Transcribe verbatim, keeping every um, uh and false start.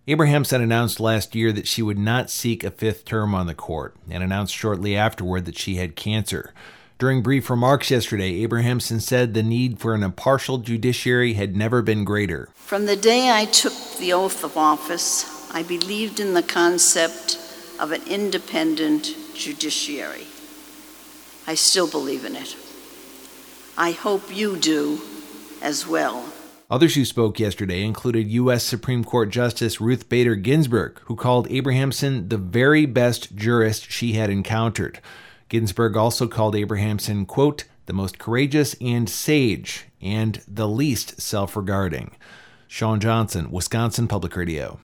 Abrahamson announced last year that she would not seek a fifth term on the court, and announced shortly afterward that she had cancer. During brief remarks yesterday, Abrahamson said the need for an impartial judiciary had never been greater. From the day I took the oath of office, I believed in the concept of an independent judiciary. I still believe in it. I hope you do as well. Others who spoke yesterday included U S Supreme Court Justice Ruth Bader Ginsburg, who called Abrahamson the very best jurist she had encountered. Ginsburg also called Abrahamson, quote, the most courageous and sage, and the least self-regarding. Sean Johnson, Wisconsin Public Radio.